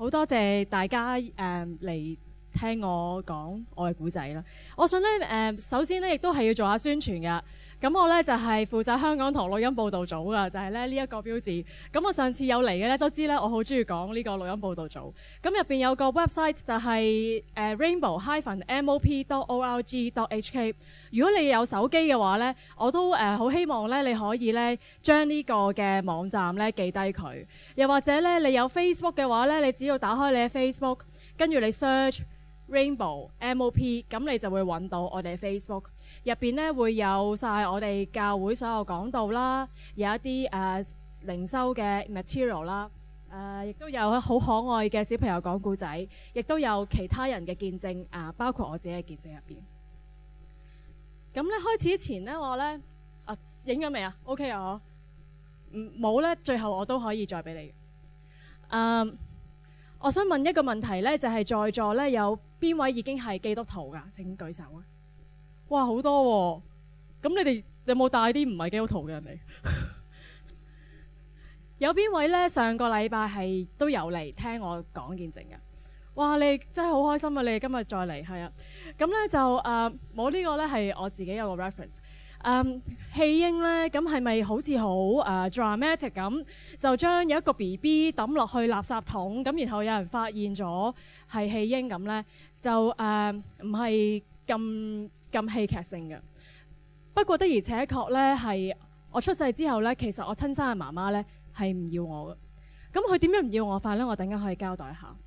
好多謝大家嚟聽我講我嘅故仔啦。我想咧首先咧亦都係要做下宣傳㗎。咁我咧就係負責香港台錄音報導組㗎，就係咧呢一個標誌。咁我上次有嚟嘅咧都知咧，我好中意講呢個錄音報導組。咁入邊有個 website 就係rainbow-mop.org.hk。如果你有手機嘅話咧，我都好希望咧你可以咧將呢個嘅網站咧記低佢。又或者咧你有 Facebook 嘅話咧，你只要打開你嘅 Facebook， 跟住你 search Rainbow MOP， 咁你就會揾到我哋 Facebook 入邊咧會有晒我哋教會所有講道啦，有一啲靈修嘅 material 啦，亦都有好可愛嘅小朋友講故仔，亦都有其他人嘅見證包括我自己嘅見證入邊。咁咧開始之前咧，我咧影咗未啊 ？OK 啊，冇咧，最後我都可以再俾你。我想問一個問題咧，就係在座咧有邊位已經係基督徒㗎？請舉手啊！哇，好多喎！咁你哋有冇帶啲唔係基督徒嘅人嚟？有邊位咧上個禮拜係都有嚟聽我講見證嘅？哇！你真係好開心啊！你哋今日再嚟係啊！咁咧就冇呢個咧係我自己有個 reference。棄嬰咧，咁係咪好似好dramatic 咁，就將有一個 BB 抌落去垃圾桶，咁然後有人發現咗係棄嬰咁咧，就唔係咁戲劇性嘅。不過的而且確咧，係我出世之後咧，其實我親生嘅媽媽咧係唔要我嘅。咁佢點樣唔要我法咧？我等間可以交代一下。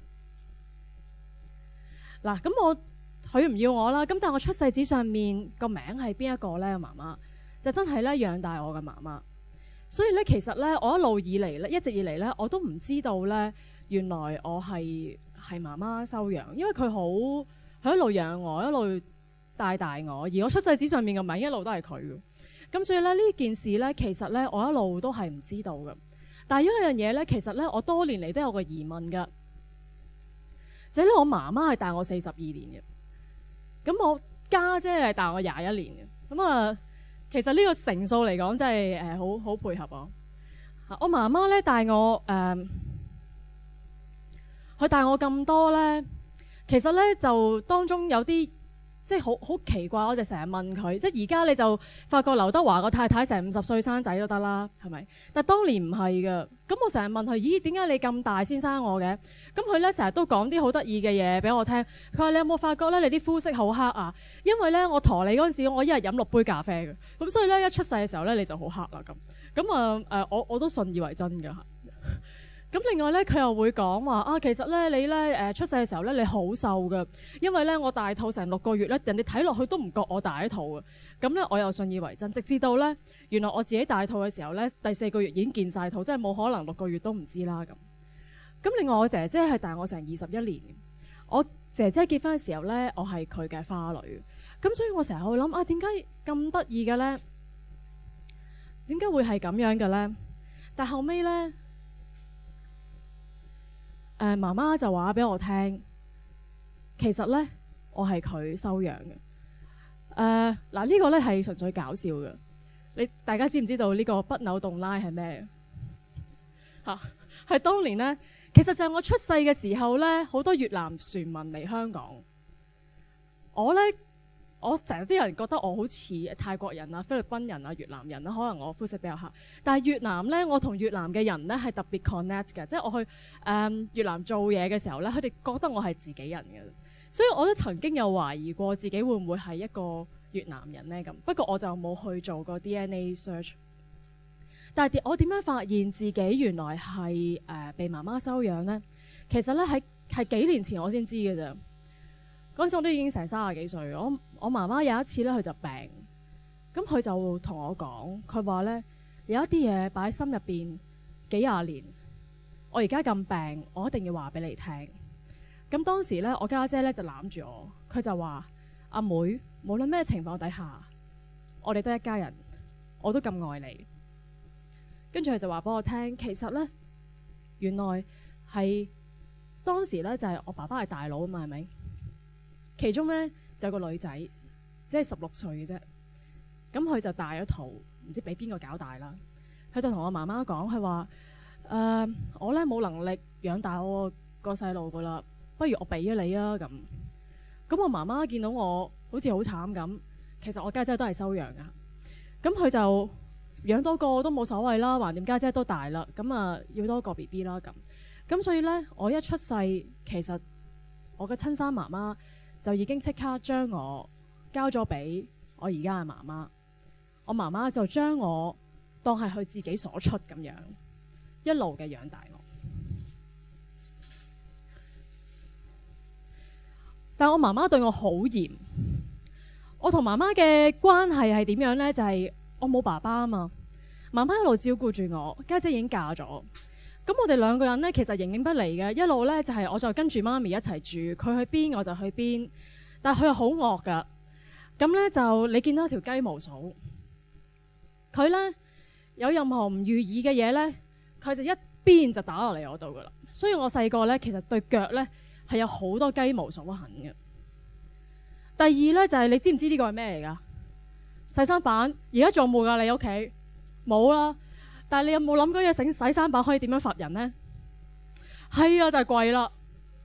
嗱，咁佢唔要我啦，咁但係我出世紙上面個名係邊一個呢？媽媽就真係咧養大我嘅媽媽，所以咧其實咧我一路以嚟咧一直以嚟咧我都唔知道咧原來我係媽媽收養，因為佢一路養我，一路帶大我，而我出世紙上面嘅名一路都係佢嘅，咁所以咧呢件事咧其實咧我一路都係唔知道嘅。但係有一樣嘢咧，其實咧我多年嚟都有個疑問㗎，就係咧我媽媽係大我42年嘅。咁我家姐係大我21年嘅，咁其實呢個成數嚟講真係好配合我。我媽媽咧大我佢大我咁多咧，其實咧就當中有啲即係好奇怪，我就成日問佢，即係而家你就發覺劉德華個太太成50歲生仔都得啦，係咪？但係當年唔係㗎，咁我成日問佢，咦，點解你咁大先生我嘅？咁佢咧成日都講啲好得意嘅嘢俾我聽。佢話你有冇發覺咧，你啲膚色好黑啊？因為咧我陀你嗰陣時，我一日飲6杯咖啡嘅，咁所以咧一出世嘅時候咧你就好黑啦咁。咁我都信以為真㗎。咁另外咧，佢又會講話其實咧你咧出世嘅時候咧你好瘦㗎，因為咧我大肚成6個月咧，人哋睇落去都唔覺我大肚嘅。咁咧我又信以為真，直至到咧原來我自己大肚嘅時候咧，第4個月已經見晒肚，即係冇可能6個月都唔知啦咁。咁另外我姐姐係大我成21年嘅，我姐姐結婚嘅時候咧，我係佢嘅花女。咁所以我成日會諗點解咁得意嘅咧？點解會係咁樣嘅咧？但後尾咧。媽媽就話俾我聽，其實咧我係佢收養嘅。呢個咧係純粹搞笑嘅。大家知唔知道呢個不扭動拉係咩？係當年咧，其實就係我出世嘅時候咧，好多越南船民嚟香港。我成日啲人覺得我好似泰國人啊、菲律賓人啊、越南人啊，可能我膚色比較黑。但係越南咧，我同越南嘅人咧係特別 connect 嘅，即係我去越南做嘢嘅時候咧，佢哋覺得我係自己人嘅，所以我都曾經有懷疑過自己會唔會係一個越南人咧咁。不過我就冇去做過 DNA search。但係我點樣發現自己原來係被媽媽收養咧？其實咧係幾年前我先知嘅咋。嗰陣時我都已經成30幾歲，我媽媽有一次咧佢就病，咁佢就同我講，佢話咧有一啲嘢擺喺心入邊幾廿年，我而家咁病，我一定要話俾你聽。咁當時咧我家姐咧就攬住我，佢就話：阿妹，無論咩情況底下，我哋都一家人，我都咁愛你。跟住佢就話俾我聽，其實咧原來係當時咧就係我爸爸係大佬啊嘛，係咪？其中咧就有個女仔，即係16歲嘅啫。咁佢就大咗肚，唔知俾邊個搞大啦。佢就同我媽媽講，佢話：我咧冇能力養大我個細路噶啦，不如我俾咗你啊咁。咁我媽媽見到我好似好慘咁，其實我家姐都係收養噶，咁佢就養多個都冇所謂啦，橫掂家姐都大啦，咁啊要多個 BB 啦咁所以呢，我一出世其實我嘅親生媽媽就已經即刻將我交咗俾我而家嘅媽媽，我媽媽就將我當係佢自己所出咁樣，一路嘅養大我。但我媽媽對我好嚴，我同媽媽嘅關係係點樣呢？就係我冇爸爸啊嘛，媽媽一路照顧住我，家姐已經嫁咗，咁我哋兩個人呢，其實形影不離嘅，一路呢，就係我就跟住媽咪一齊住，佢去邊我就去邊，但係佢又好惡噶，咁呢，就你見到條雞毛掃，佢呢，有任何唔如意嘅嘢呢，佢就一邊就打落嚟我度噶啦，所以我細個呢，其實對腳呢，係有好多雞毛掃痕嘅。第二呢，就係你知唔知呢個係咩嚟㗎？洗衫板而家仲冇㗎，你屋企冇啦。但係你有冇諗過嘢洗衫板可以點樣罰人呢？係啊，就係貴啦。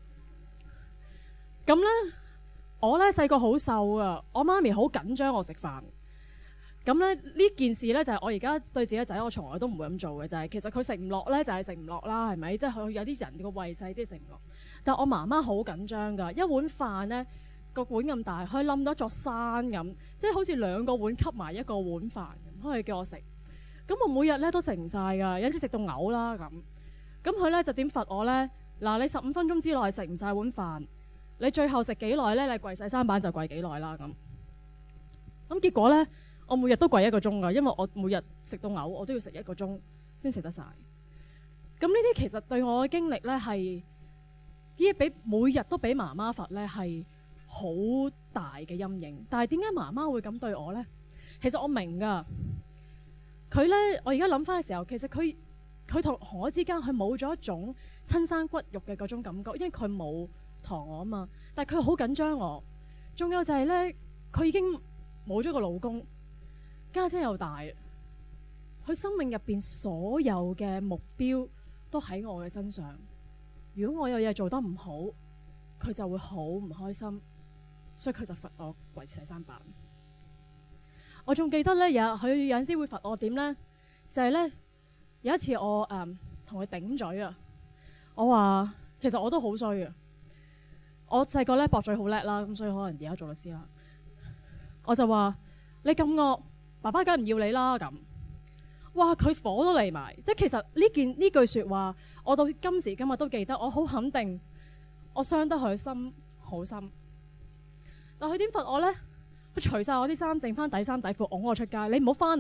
咁呢，我呢細個好瘦啊，我媽咪好緊張我食飯。咁呢件事呢，就係我而家對自己仔，我從來都唔會咁做嘅，就係其實佢食唔落呢，就係食唔落啦，係咪？即係佢有啲人個胃細啲食唔落，但我媽媽好緊張㗎，一碗飯呢，個碗咁大，佢冧到一座山咁，即係好似2個碗吸埋一個碗飯咁，可以叫我食。咁我每日呢都食唔晒㗎，有時食到嘔啦咁。咁佢呢就點罰我呢？嗱，你15分鐘之內食唔晒碗飯，你最後食幾耐呢？你跪洗衫板就跪幾耐啦咁。咁結果呢，我每日都跪1個鐘㗎，因為我每日食到嘔，我都要食1個鐘先食得晒。咁呢啲其實對我嘅經歷呢，係每日都俾媽媽罰呢，係好大嘅陰影。但係點解媽媽會咁對我呢？其實我明㗎，佢呢，我而家諗翻嘅時候，其實佢同我之間，佢冇咗一種親生骨肉嘅嗰種感覺，因為佢冇堂我啊嘛。但係佢好緊張我，仲有就係呢，佢已經冇咗個老公。家姐又大，佢生命入邊所有嘅目標都喺我嘅身上。如果我有嘢做得唔好，佢就會好唔開心，所以佢就罰我跪洗衫板。我仲記得呢，佢有陣時會罰我點呢？就係呢，有一次我同佢頂嘴啊，我話其實我都好衰啊。我細個呢，駁嘴好叻啦，咁所以可能而家做律師啦。我就話你咁惡，爸爸梗係唔要你啦咁。哇！佢火都嚟埋，即係其實呢句説話，我到今時今日都記得。我好肯定，我傷得佢心好深。但佢點罰我呢？佢除晒我啲衫，剩翻底衫底褲，拱我出街。你唔好翻嚟，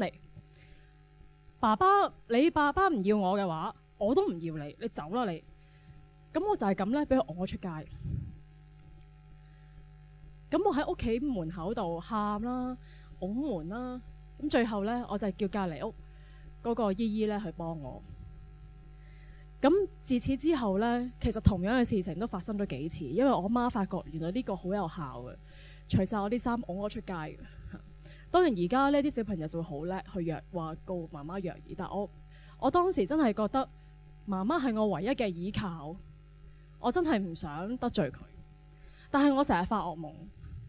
你爸爸唔要我嘅話，我都唔要你。你走啦你。咁我就係咁呢，俾佢拱我出街。咁我喺屋企門口度喊啦，拱門啦。咁最後呢，我就係叫隔離屋嗰個姨姨呢去幫我。咁自此之後呢，其實同樣嘅事情都發生咗幾次，因為我媽發覺原來呢個好有效嘅，除晒我啲衫拱我出街嘅。當然而家呢啲小朋友就會好叻去話告媽媽虐兒，但我當時真係覺得媽媽係我唯一嘅依靠，我真係唔想得罪佢。但係我成日發噩夢，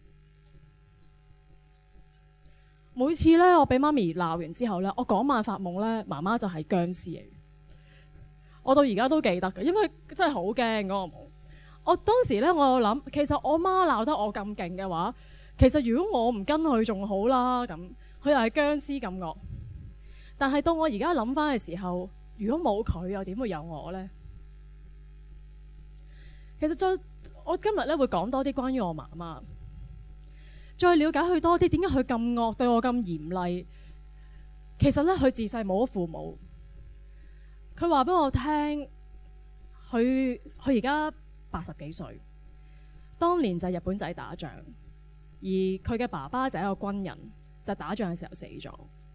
每次呢，我俾媽咪鬧完之後呢，我嗰晚發夢呢，媽媽就係僵屍嚟。我到而家都記得嘅，因為真係好驚嗰個夢。我當時呢，我有諗，其實我媽鬧得我咁勁嘅話，其實如果我唔跟佢仲好啦，咁佢又係僵屍咁惡。但係到我而家諗翻嘅時候，如果冇佢，又點會有我呢？其實我今日呢會講多啲關於我媽媽，再了解佢多啲，點解佢咁惡，對我咁嚴厲？其實呢，佢自細冇咗父母。佢話俾我聽，佢而家80幾歲，當年就係日本仔打仗，而佢嘅爸爸就係一個軍人，就打仗嘅時候死咗。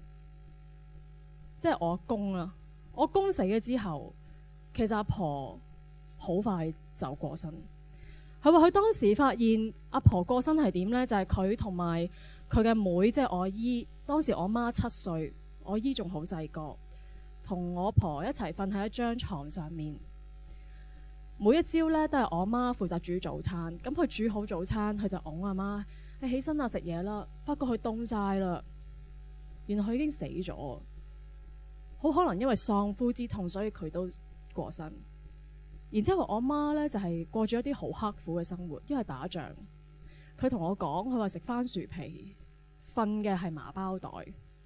即係我阿公啦，我阿公死咗之後，其實阿婆好快就過身。佢話佢當時發現阿婆過身係點呢？就係佢同埋佢嘅妹，即係我姨。當時我媽7歲，我姨仲好細個。同我婆一齊瞓喺一張床上面， 每一朝咧都係我媽負責煮早餐。咁佢煮好早餐，佢就拱阿媽：你起身啦，食嘢啦。發覺佢凍晒啦，原來佢已經死咗。好可能因為喪夫之痛，所以佢都過身。然之後我媽咧就係過咗一啲好刻苦嘅生活，因為打仗。佢同我講，佢話食番薯皮，瞓嘅係麻包袋。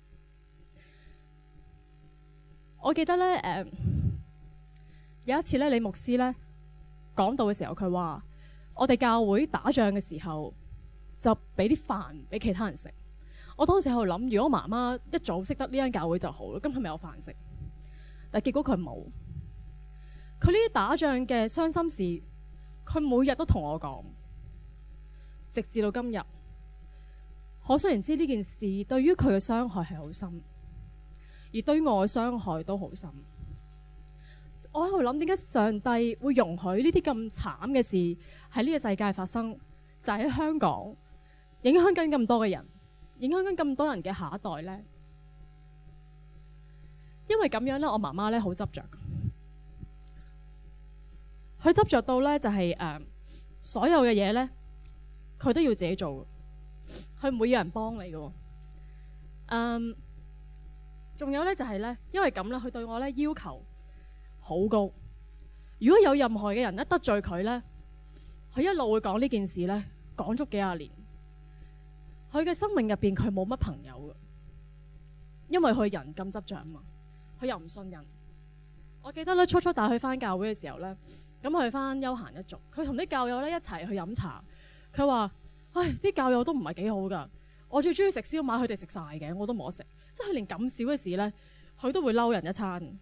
我記得咧，有一次咧，李牧師咧講道嘅時候，佢話我哋教會打仗嘅時候就俾啲飯俾其他人食。我當時喺度諗，如果媽媽一早識得呢間教會就好啦，咁佢咪有飯食。但結果佢冇。佢呢啲打仗嘅傷心事，佢每日都同我講，直至到今日。可想而知呢件事對於佢嘅傷害係好深，而對於我嘅傷害都好深。我喺度諗，點解上帝會容許呢啲咁慘嘅事喺呢個世界發生？就喺香港影響緊咁多嘅人，影響緊咁多人嘅下一代呢？因為咁樣呢，我媽媽呢好執着，佢執着到呢就係所有嘅嘢呢，佢都要自己做，佢唔會有人幫你嘅。仲有呢就係呢，因為咁呢，佢對我呢要求好高。如果有任何嘅人一得罪佢呢，佢一路會講呢件事呢，講足幾廿年。佢嘅生命入邊佢冇乜朋友嘅，因為佢人咁執着啊嘛，佢又唔信人。我記得咧，初初帶佢翻教會嘅時候咧，咁佢翻休閒一族，佢同啲教友咧一齊去飲茶。佢話：唉，啲教友都唔係幾好噶，我最中意食燒賣，佢哋食晒嘅，我都冇得食。即係佢連咁少嘅事咧，佢都會嬲人一餐。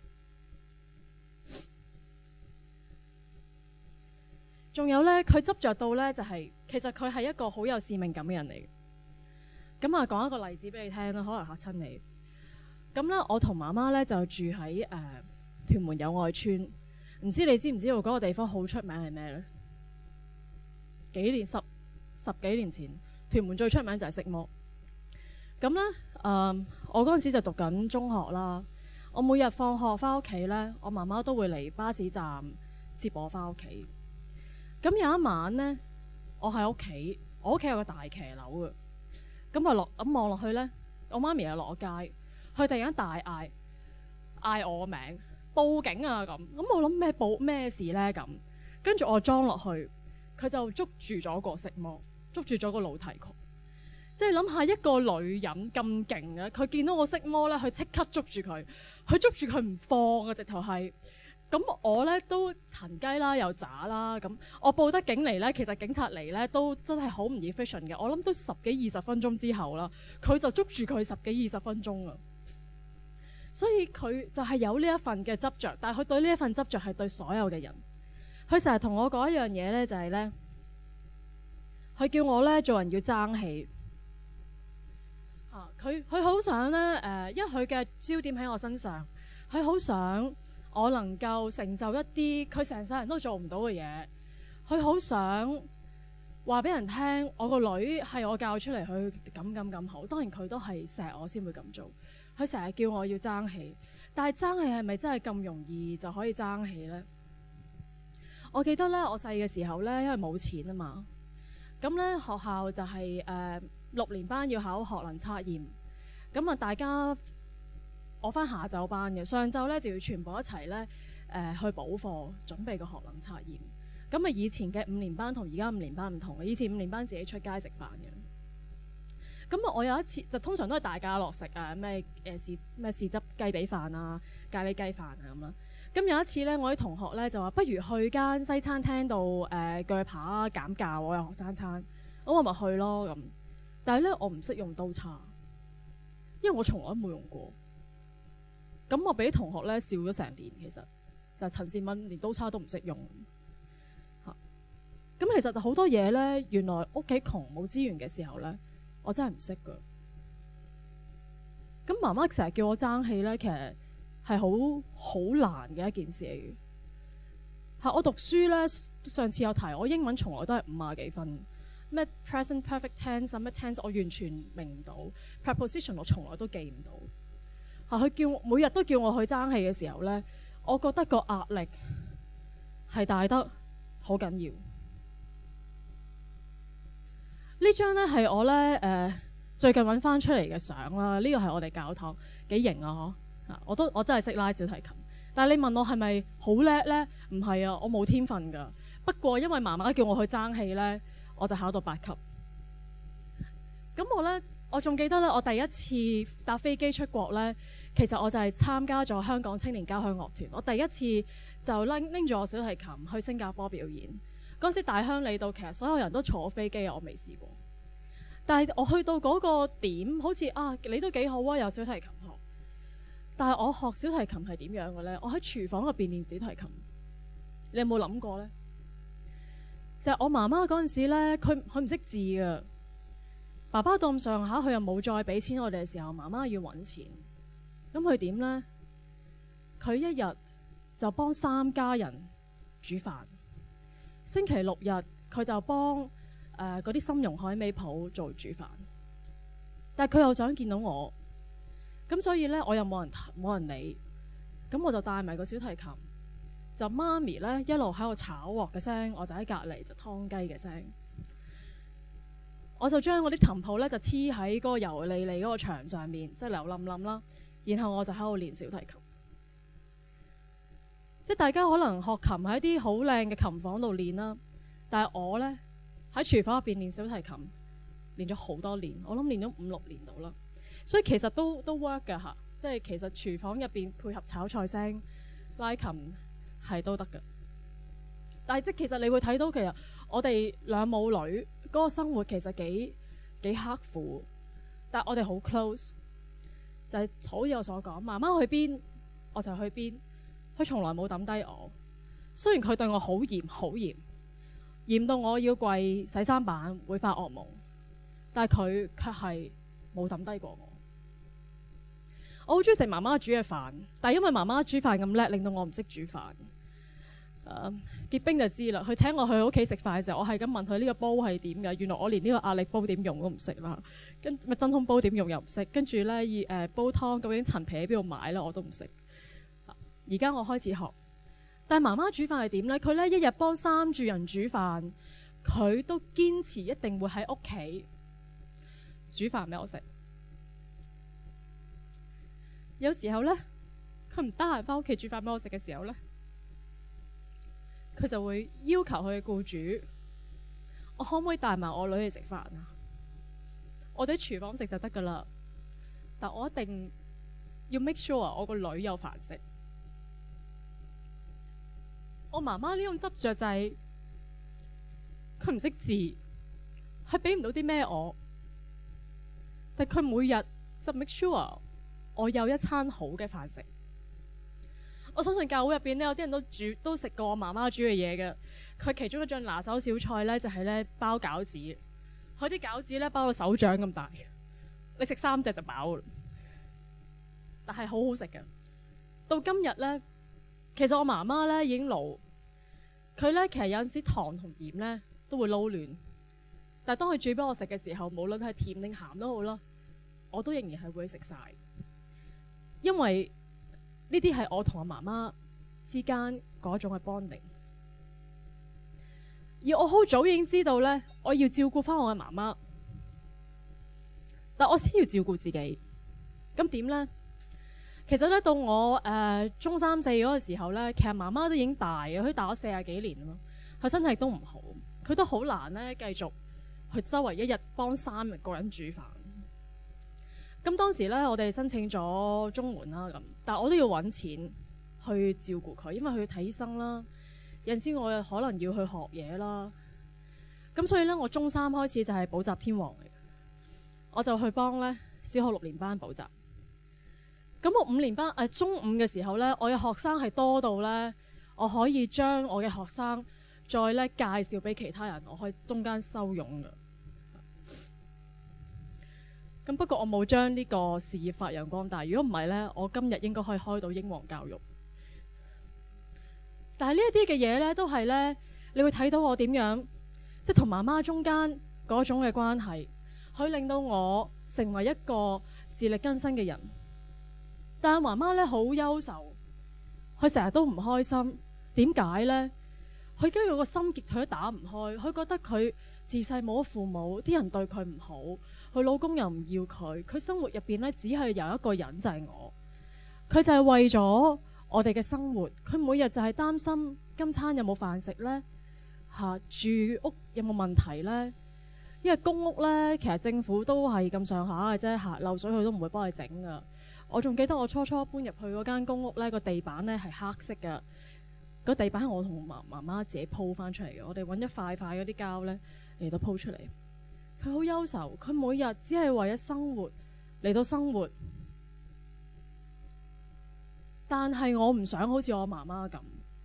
仲有咧，佢執着到咧就係，其實佢係一個好有使命感嘅人嚟嘅。咁啊，講一個例子俾你聽啦，可能嚇親你。咁咧，我同媽媽咧就住喺屯門友愛邨。唔知你知唔知道嗰個地方好出名係咩咧？十幾年前，屯門最出名就係色魔。咁咧，我嗰陣時就讀緊中學啦。我每日放學翻屋企咧，我媽媽都會嚟巴士站接我翻屋企。咁有一晚咧，我喺屋企，我屋企有個大騎樓嘅。咁望落去咧，我媽咪又落咗街，佢突然間大嗌我名，報警啊咁。咁我諗咩事咧咁？跟住我裝落去，佢就捉住咗個色魔，捉住咗個老提琴。即係諗下一個女人咁勁嘅，佢見到個色魔咧，佢即刻捉住佢，佢捉住佢唔放啊！直頭係。咁我咧都騰雞啦，又渣啦，咁我報得警嚟咧，其實警察嚟咧都真係好唔 efficient 嘅。我諗都10幾20分鐘之後啦，佢就捉住佢10幾20分鐘啦。所以佢就係有呢一份嘅執着，但係佢對呢一份執着係對所有嘅人。佢成日同我講一樣嘢咧，就係咧，佢叫我咧做人要爭氣。佢好想咧因為佢嘅焦點喺我身上，佢好想我能夠成就一啲佢成世人都做唔到嘅嘢。佢好想話俾人聽，我個女係我教出嚟，佢咁好。當然佢都係錫我先會咁做。佢成日叫我要爭氣，但係爭氣係咪真係咁容易就可以爭氣呢？我記得咧，我細嘅時候咧，因為冇錢啊嘛，咁咧學校就係6年班要考學能測驗，咁啊大家我返下晝班嘅，上晝咧就要全部一齊咧去補課，準備個學能測驗。咁啊以前嘅5年班同而家5年班唔同嘅，以前5年班自己出街食飯嘅。咁啊我有一次就通常都係大家樂食啊，咩豉汁雞髀飯啊、咖喱雞飯啊咁啦。咁有一次咧，我啲同學咧就話不如去間西餐廳度鋸扒減價，我有學生餐，咁我咪去咯咁。但係咧我唔識用刀叉，因為我從來都冇用過。咁我俾同學咧笑咗成年，其實就陳善敏連刀叉都唔識用嚇。咁其實好多嘢咧，原來屋企窮冇資源嘅時候咧，我真係唔識噶。咁媽媽成日叫我爭氣咧，其實係好難嘅一件事嚟嘅。係我讀書咧，上次有提我英文從來都係50幾分，咩 present perfect tense 咩 tense 我完全明唔到 preposition 我從來都記唔到。佢每日都叫我去爭氣嘅時候咧，我覺得個壓力係大得好緊要。呢張呢係我呢最近揾翻出嚟嘅相啦。呢個係我哋教堂，幾型啊！我真係識拉小提琴，但係你問我係咪好叻呢？唔係啊，我冇天分㗎。不過因為媽媽叫我去爭氣呢，我就考到8級。咁我仲記得呢，我第一次搭飛機出國呢，其實我就係參加咗香港青年交響樂團。我第一次就拎住我小提琴去新加坡表演。嗰時大鄉里度，其實所有人都坐飛機，我未試過。但係我去到嗰個點，好似你都幾好啊，有小提琴學。但係我學小提琴係點樣嘅呢？我喺廚房入邊練小提琴。你有冇諗過呢？就係我媽媽嗰陣時呢，佢唔識字啊。爸爸到咁上下，佢又冇再俾錢我哋嘅時候，媽媽要揾錢。咁佢點呢？佢一日就幫3家人煮飯。星期6日佢就幫嗰啲參茸海味鋪做煮飯。但係佢又想見到我，咁所以呢，我又冇人理。咁我就帶埋個小提琴，就媽咪呢一路喺度炒鑊嘅聲，我就喺隔離就劏雞嘅聲。我就將我啲琴譜呢就黐喺嗰個油膩膩嗰個牆上面，即係流冧冧啦。然後我就喺度練小提琴。即係大家可能學琴喺啲好靚嘅琴房度練啦，但係我呢，喺廚房入邊練小提琴，練咗好多年，我諗練咗5、6年到啦。所以其實都 work 㗎嚇，即係其實廚房入邊配合炒菜聲、拉琴係都得㗎。但係即其實你會睇到，其實我哋兩母女嗰個生活其實幾刻苦，但係我哋好 close， 就係好似我所講，媽媽去邊我就去邊，佢從來冇抌低我。雖然佢對我好嚴好嚴，嚴到我要跪洗衫板會發噩夢，但係佢卻係冇抌低過我。我好中意食媽媽煮嘅飯，但係因為媽媽煮飯咁叻，令到我唔識煮飯。結冰就知啦，佢請我去屋企食飯嘅時候，我係咁問佢呢個煲係點㗎？原來我連呢個壓力煲點用都唔識啦，跟咪真空煲點用又唔識，跟住呢，煲湯究竟陳皮喺邊度買呢？我都唔識。而家我開始學，但係媽媽煮飯係點呢？佢呢一日幫3住人煮飯，佢都堅持一定會喺屋企煮飯俾我食。有時候呢，佢唔得閒返屋企煮飯俾我食嘅時候呢，佢就會要求佢嘅僱主，我可唔可以帶埋我女去食飯啊？我哋喺廚房食就得㗎啦，但我一定要 make sure 我個女有飯食。我媽媽呢種執着就係佢唔識字，佢俾唔到啲咩我，但佢每日就 make sure 我有一餐好嘅飯食。我相信教會入邊呢，有啲人都食過我媽媽煮嘅嘢嘅。佢其中一種拿手小菜呢，就係呢包餃子。佢啲餃子呢，包到手掌咁大，你食3隻就飽啦。但係好好食嘅。到今日呢，其實我媽媽呢已經老，佢呢其實有陣時糖同鹽呢都會撈亂。但係當佢煮俾我食嘅時候，無論係甜定鹹都好啦，我都仍然係會食晒，因為呢啲係我同我媽媽之間嗰種嘅 bonding。而我好早已經知道呢，我要照顧翻我嘅媽媽，但我先要照顧自己。咁點呢？其實呢，到我中3、4嗰個時候呢，其實媽媽都已經大嘅，佢大我40幾年咯，佢身體都唔好，佢都好難呢繼續去周圍一日幫3個人煮飯。咁當時呢，我哋申請咗綜援啦，咁，但我都要揾錢去照顧佢，因為佢要睇醫生啦。有陣時我可能要去學嘢啦。咁所以呢，我中3開始就係補習天王嚟，我就去幫呢小學6年班補習。咁我5年班中5嘅時候呢，我嘅學生係多到呢，我可以將我嘅學生再呢介紹俾其他人，我可以中間收傭嘅。咁不過我冇將呢個事業發揚光大。如果唔係呢，我今日應該可以開到英皇教育。但係呢一啲嘅嘢呢，都係呢，你會睇到我點樣，即係同媽媽中間嗰種嘅關係，佢令到我成為一個自力更生嘅人。但係媽媽呢，好憂愁，佢成日都唔開心。點解呢？ 佢跟住個心結佢都打唔開，佢覺得佢自細冇咗父母，啲人對佢唔好，佢老公又唔要佢，佢生活入邊呢，只係有一個人就係我，佢就係為咗我哋嘅生活，佢每日就係擔心今餐有冇飯食呢？住屋有冇問題呢？因為公屋呢，其實政府都係咁上下嘅啫，漏水佢都唔會幫你整噶。我仲記得我初初搬入去嗰間公屋呢，個地板呢係黑色嘅，個地板係我同媽媽自己鋪翻出嚟嘅。我哋揾一塊塊嗰啲膠呢嚟到鋪出嚟。佢好憂愁，佢每日只係為咗生活嚟到生活，但係我唔想好似我媽媽咁。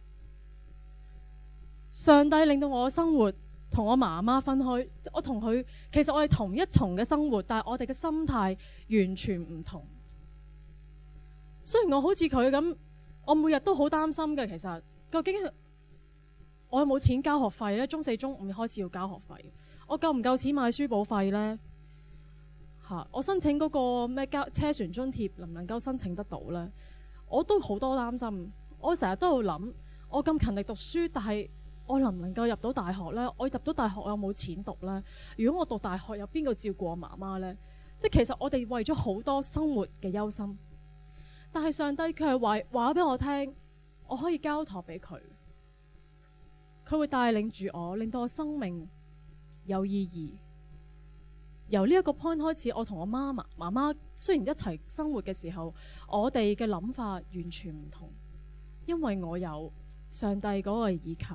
上帝令到我嘅生活同我媽媽分開，我同佢其實我係同一重嘅生活，但係我哋嘅心態完全唔同。雖然我好似佢咁，我每日都好擔心嘅。其實究竟我有冇錢交學費呢？中四中五開始要交學費，我夠唔夠錢買書簿費呢？我申請嗰個咩車船津貼能唔能夠申請得到呢？我都好多擔心。我成日都喺度諗，我咁勤力讀書，但係我能唔能夠入到大學呢？我入到大學我有冇錢讀呢？如果我讀大學有邊個照顧我媽媽呢？即係其實我哋為咗好多生活嘅憂心，但係上帝佢係話俾我聽，我可以交託俾佢，佢會帶領住我，令到我生命有意義。由呢一個 point 開始，我同我媽媽雖然一齊生活嘅時候，我哋嘅諗法完全唔同，因為我有上帝嗰個依靠。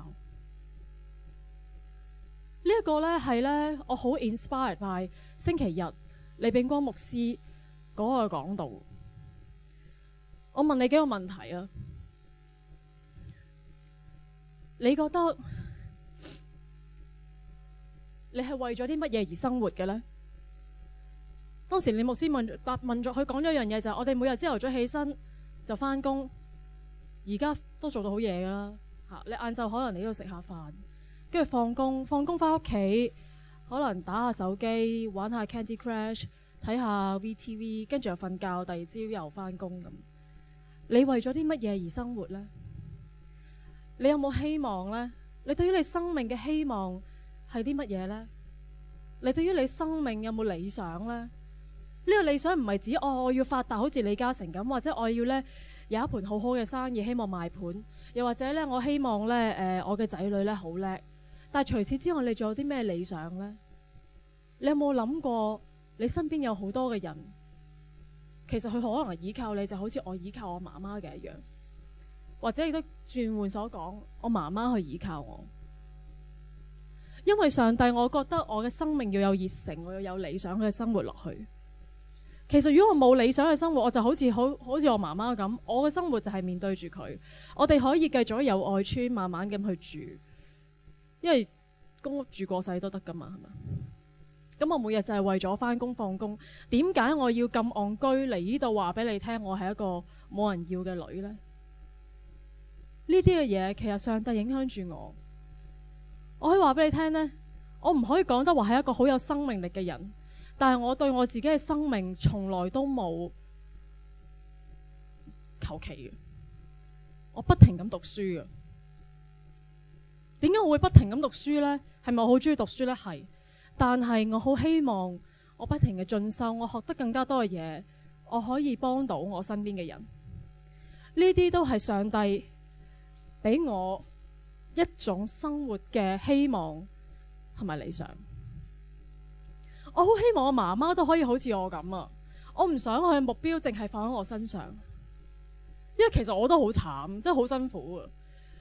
呢一個呢係呢，我好 inspired by 星期日李炳光牧師嗰個講道。我問你幾個問題啊？你覺得你係為咗啲乜嘢而生活嘅呢？當時李牧師問咗佢講咗一樣嘢，就係我哋每日朝頭早起身就返工，而家都做到好夜㗎啦。你晏晝可能你都要食下飯，跟住放工返屋企，可能打下手機，玩下 Candy Crush， 睇下 VTV， 跟住又瞓覺，第二朝又返工咁。你為咗啲乜嘢而生活呢？你有冇希望呢？你對於你生命嘅希望係啲乜嘢呢？你對於你生命有冇理想呢？呢個理想唔係指我要發達好似李嘉誠咁，或者我要呢有一盤好好嘅生意，希望賣盤，又或者呢我希望呢我嘅仔女呢好叻。但係除此之外，你仲有啲咩理想呢？你有冇諗過你身邊有好多嘅人，其實佢可能依靠你，就好似我依靠我媽媽嘅一樣，或者亦都轉換所講，我媽媽去依靠我。因為上帝，我覺得我嘅生命要有熱誠，我要有理想去生活落去。其實如果我冇理想嘅生活，我就好似我媽媽咁，我嘅生活就係面對住佢。我哋可以繼續喺友愛村慢慢咁去住，因為公屋住過世都得噶嘛，係嘛？咁我每日就係為咗返工放工。點解我要咁戇居嚟呢度話俾你聽？我係一個冇人要嘅女呢？呢啲嘅嘢其實上帝影響住我。我可以話俾你聽呢，我唔可以講得話係一個好有生命力嘅人，但係我對我自己嘅生命從來都冇求其嘅。我不停咁讀書嘅。點解我會不停咁讀書呢？係咪我好中意讀書呢？係，但係我好希望我不停嘅進修，我學得更加多嘅嘢，我可以幫到我身邊嘅人。呢啲都係上帝俾我一種生活嘅希望同埋理想。我好希望我媽媽都可以好似我咁啊！我唔想佢嘅目標淨係放喺我身上，因為其實我都好慘，真係好辛苦啊！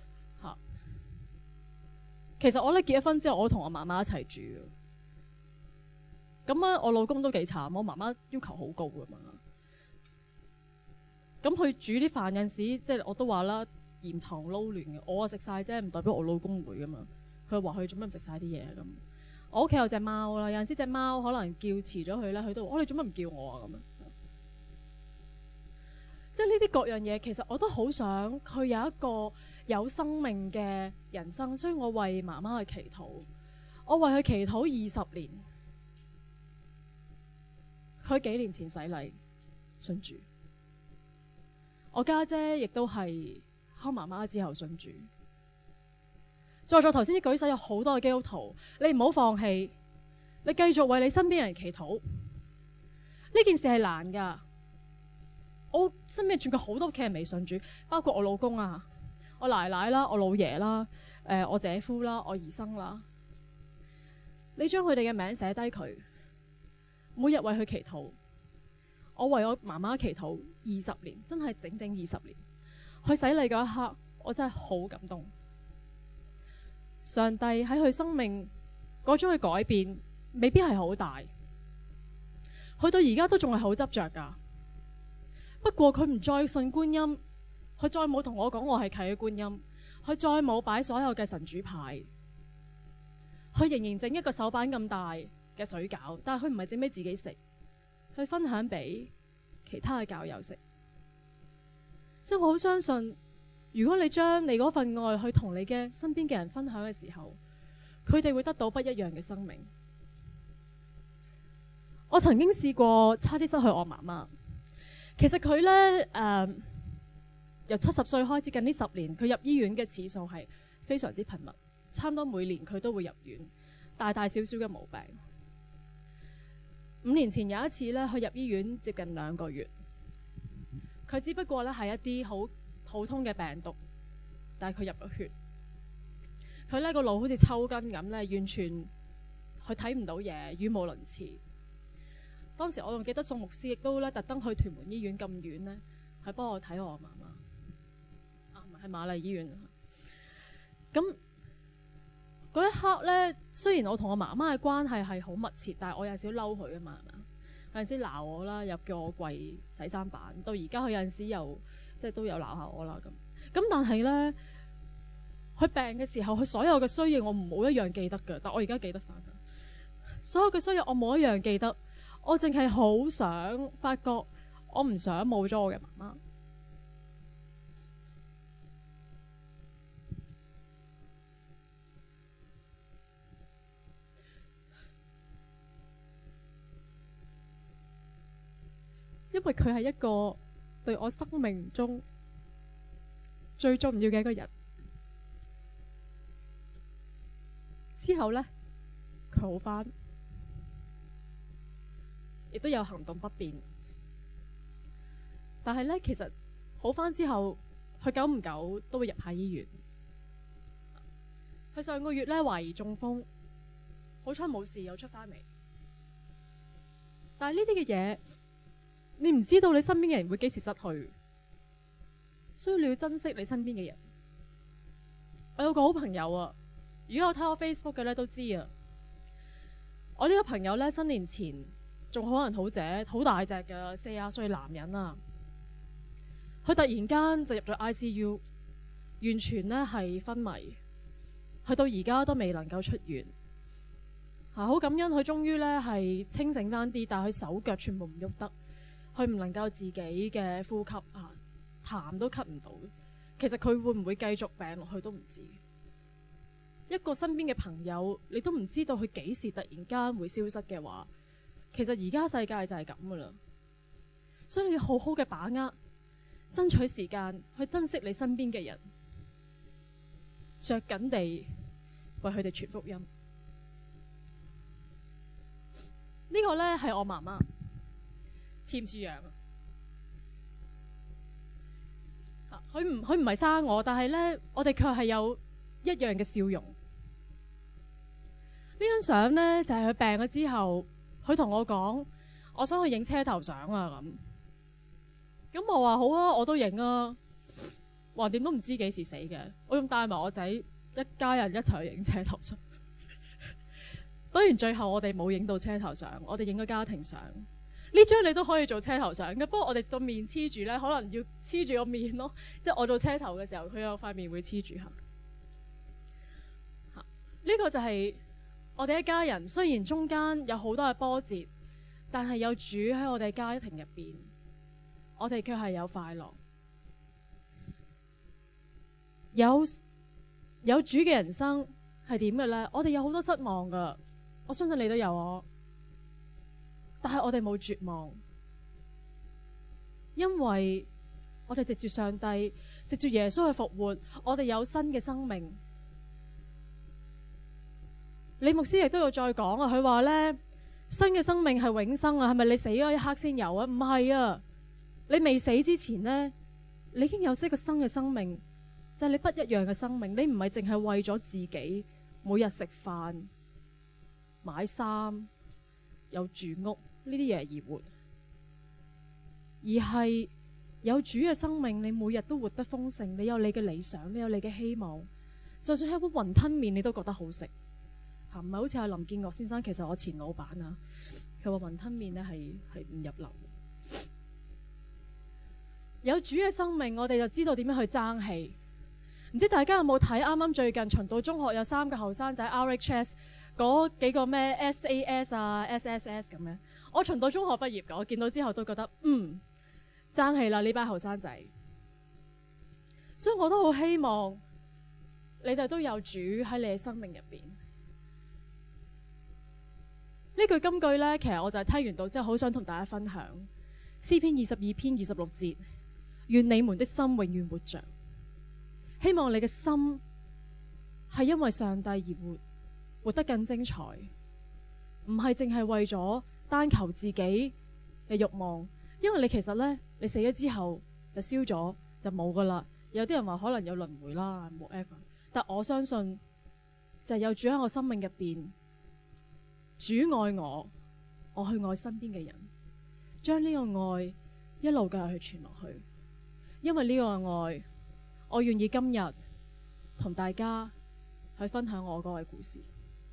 其實我咧結咗婚之後，我同我媽媽一齊住嘅。咁啊，我老公都幾慘，我媽媽要求好高噶嘛。咁佢煮啲飯有陣時，即係我都話啦，鹽糖撈亂嘅，我食晒啫，唔代表我老公會噶嘛。佢話佢做咩唔食晒啲嘢咁？我屋企有隻貓啦，有陣時隻貓可能叫遲咗佢咧，佢都話：你做乜唔叫我啊？咁樣，即係呢啲各樣嘢，其實我都好想佢有一個有生命嘅人生，所以我為媽媽去祈禱，我為佢祈禱20年。佢幾年前洗禮信主，我家姐亦都係溝媽媽之後信主。 在座頭先啲舉手有好多嘅基督徒，你唔好放棄，你繼續為你身邊人祈禱。呢件事係難㗎。我身邊仲有好多屋企人未信主，包括我老公啊、我奶奶啦、我老爺啦、我姐夫啦、我姨甥啦。你將佢哋嘅名寫低佢，每日為佢祈禱。我為我媽媽祈禱20年，真係整整20年。去洗禮嗰一刻，我真係好感動。上帝喺佢生命嗰種嘅改變，未必係好大。去到而家都仲係好執着㗎。不過佢唔再信觀音，佢再冇同我講我係契嘅觀音，佢再冇擺所有嘅神主牌，佢仍然整一個手板咁大嘅水餃，但係佢唔係整俾自己食，去分享俾其他嘅教友食。即係我好相信，如果你將你嗰份愛去同你嘅身邊嘅人分享嘅時候，佢哋會得到不一樣嘅生命。我曾經試過差啲失去我媽媽。其實佢呢，由70歲開始，近呢10年，佢入醫院嘅次數係非常之頻密，差唔多每年佢都會入院，大大小小嘅毛病。5年前有一次呢，佢入醫院接近2個月，佢只不過呢係一啲好普通嘅病毒，但係佢入咗血，佢呢個腦好似抽筋咁呢，完全佢睇唔到嘢，語無倫次。當時我仲記得宋牧師亦都咧特登去屯門醫院咁遠呢，去幫我睇我媽媽。唔係瑪麗醫院。咁嗰一刻呢，雖然我同我媽媽嘅關係係好密切，但係我有陣時嬲佢啊嘛，係咪？有陣時鬧我啦，又叫我跪洗衫板。到而家佢有陣時又即係都有鬧下我啦咁。但係呢，佢病嘅時候，佢所有嘅需要我冇一樣記得㗎，但我而家記得返。所有嘅需要我冇一樣記得。我淨係好想發覺，我唔想冇咗我嘅媽媽。因為佢係一個對我生命中最重要嘅一個人。之後呢，佢好返。亦都有行動不便，但係呢，其實好返之後，佢久唔久都會入下醫院。佢上個月呢，懷疑中風，好彩冇事又出返嚟。但係呢啲嘅嘢，你唔知道你身邊嘅人會幾時失去，所以你要珍惜你身邊嘅人。我有個好朋友啊，如果我睇我 Facebook 嘅呢都知啊。我呢個朋友呢，新年前仲好人好姐，好大隻嘅40歲男人啊！佢突然間就入咗 ICU， 完全呢係昏迷，去到而家都未能夠出院。好感恩佢終於呢係清醒返啲，但係佢手腳全部唔喐得，佢唔能夠自己嘅呼吸啊，痰都吸唔到。其實佢會唔會繼續病落去都唔知。一個身邊嘅朋友，你都唔知道佢幾時突然間會消失嘅話，其實而家世界就係咁噶啦，所以你要好好嘅把握，爭取時間去珍惜你身邊嘅人，着緊地為佢哋傳福音。呢個呢係我媽媽，似唔似樣啊？佢唔係生我，但係呢，我哋卻係有一樣嘅笑容。呢張相呢，就係佢病咗之後。佢同我講，我想去影車頭相啊咁我話好啊，我都影啊。橫掂都唔知幾時死嘅，我仲帶埋我仔一家人一齊去影車頭相。當然最後我哋冇影到車頭相，我哋影咗家庭相。呢張你都可以做車頭相嘅，不過我哋個面黐住呢，可能要黐住個面咯。即係我做車頭嘅時候，佢有塊面會黐住下。呢個就係我哋一家人，雖然中間有好多嘅波折，但係有主喺我哋家庭入邊，我哋卻係有快樂，有主嘅人生係點嘅呢？我哋有好多失望噶，我相信你都有我，但係我哋冇絕望，因為我哋藉住上帝，藉住耶穌去復活，我哋有新嘅生命。 李牧師亦都有再講啊，佢話呢，新嘅生命係永生啊，係咪你死咗一刻先有啊？唔係啊，你未死之前呢，你已經有一個新嘅生命，就係你不一樣嘅生命。你唔係淨係為咗自己每日食飯、買衫、有住屋呢啲嘢而活，而係有主嘅生命，你每日都活得豐盛，你有你嘅理想，你有你嘅希望。就算係一碗雲吞麵，你都覺得好食，唔係好似阿林建岳先生，其實我前老闆啊，佢話雲吞麵呢係唔入流。有主嘅生命，我哋就知道點樣去爭氣。唔知大家有冇睇啱啱最近循道中學有3個後生仔 RHS 嗰幾個咩 SAS 啊 SSS 咁樣。我循道中學畢業嘅，我見到之後都覺得爭氣啦呢班後生仔。所以我都好希望你哋都有主喺你嘅生命入邊。呢句金句呢，其實我就係聽完到之後好想同大家分享。詩篇22篇26節，願你們的心永遠活着。希望你嘅心係因為上帝而活得更精彩，唔係淨係為咗單求自己嘅慾望。因為你其實呢，你死咗之後就燒咗就冇噶啦。有啲人話可能有輪迴啦 whatever， 但我相信就係有主喺我生命入邊，主愛我，我去愛身邊嘅人，將呢個愛一路繼續去傳落去。因為呢個愛，我願意今日同大家去分享我嗰個故事。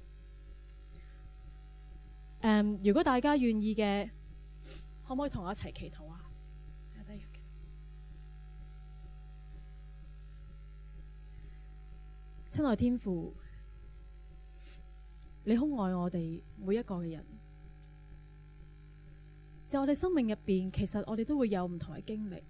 如果大家願意嘅，可唔可以同我一齊祈禱啊？親愛天父，你好愛我哋每一個嘅人。就我哋生命入邊，其實我哋都會有唔同嘅經歷。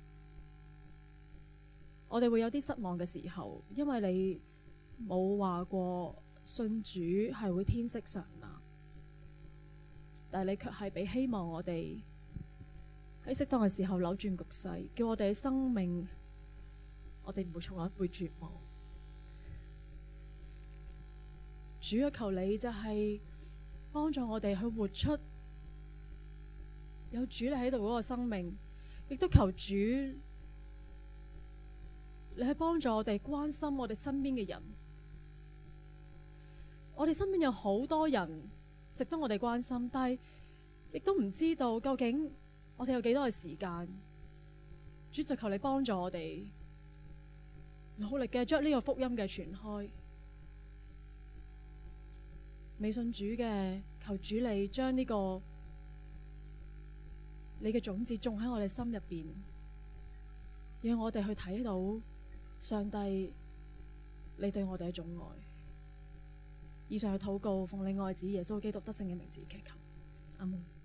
我哋會有啲失望嘅時候，因為你冇話過信主係會天色常藍，但係你卻係俾希望我哋喺適當嘅時候扭轉局勢，叫我哋嘅生命，我哋唔會從來會絕望。主啊，求你就係幫助我哋去活出有主你喺度嗰個生命，亦都求主你去幫助我哋關心我哋身邊嘅人。我哋身邊有好多人值得我哋關心，但係亦都唔知道究竟我哋有幾多嘅時間。主就求你幫助我哋努力嘅將呢個福音嘅傳開。未信主嘅，求主你將呢個你嘅種子種喺我哋心入邊，讓我哋去睇到上帝你對我哋一種愛。以上嘅禱告奉你愛子耶穌基督得勝嘅名字祈求，阿門。